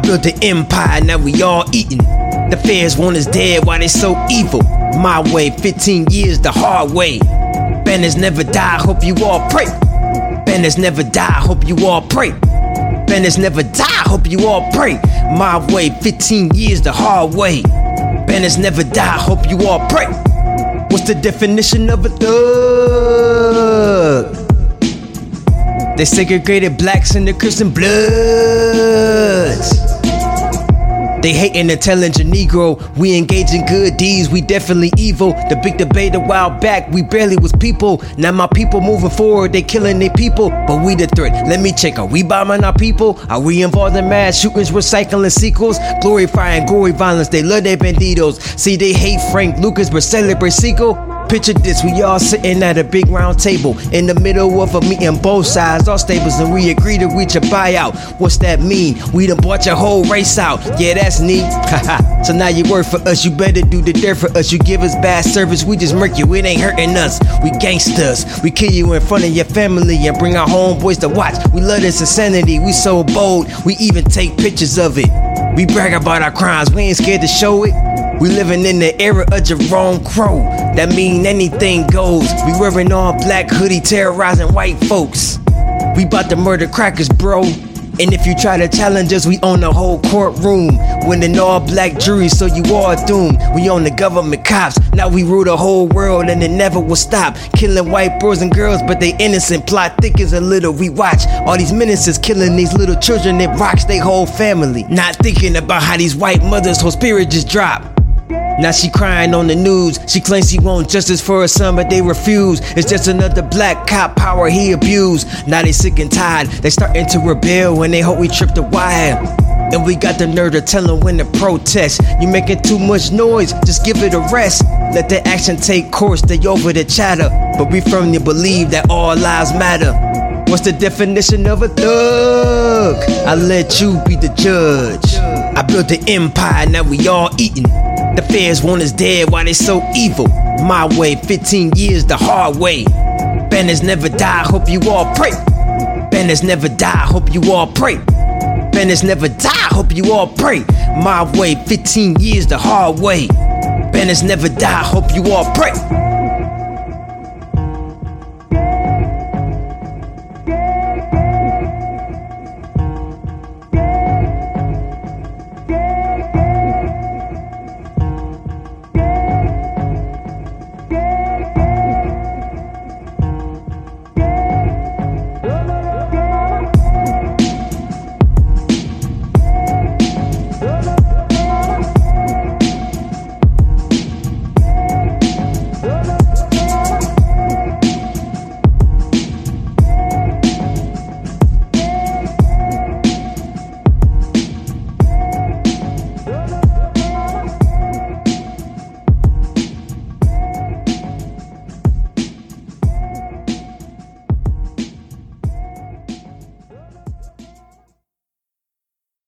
built an empire, now we all eating. The feds want us dead, why they so evil? My way, 15 years the hard way. Banners never die, hope you all pray. Banners never die, hope you all pray. Banners never die, hope you all pray. My way, 15 years the hard way. Banners never die, hope you all pray. What's the definition of a thug? They segregated blacks in the Christian Bloods. They hating and telling your Negro we engage in good deeds, we definitely evil. The big debate a while back, we barely was people. Now my people moving forward, they killing their people. But we the threat, let me check, are we bombing our people? Are we involved in mass shootings, recycling sequels? Glorifying gory violence, they love their banditos. See, they hate Frank Lucas but celebrate Sequel. Picture this, we all sitting at a big round table in the middle of a meeting, both sides, all stables, and we agree to reach a buyout. What's that mean? We done bought your whole race out. Yeah, that's neat. Haha. So now you work for us, you better do the dirt for us. You give us bad service, we just murk you, it ain't hurting us. We gangsters, we kill you in front of your family and bring our homeboys to watch. We love this insanity, we so bold, we even take pictures of it. We brag about our crimes, we ain't scared to show it. We living in the era of Jerome Crow. That mean anything goes. We wearing all black hoodie, terrorizing white folks. We bout to murder crackers, bro. And if you try to challenge us, we own the whole courtroom. Winning all black jury, so you all doomed. We own the government cops. Now we rule the whole world and it never will stop. Killing white boys and girls, but they innocent. Plot thickens a little, we watch. All these menaces killing these little children, it rocks they whole family. Not thinking about how these white mothers' whole spirit just dropped. Now she crying on the news. She claims she wants justice for her son, but they refuse. It's just another black cop power he abused. Now they sick and tired, they starting to rebel and they hope we trip the wire. And we got the nerve to tell them when to protest. You making too much noise, just give it a rest. Let the action take course, they over the chatter. But we firmly believe that all lives matter. What's the definition of a thug? I let you be the judge. I built an empire, now we all eating. The feds want us dead, why they so evil? My way, 15 years the hard way. Banners never die, hope you all pray. Banners never die, hope you all pray. Banners never die, hope you all pray. My way, 15 years the hard way. Banners never die, hope you all pray.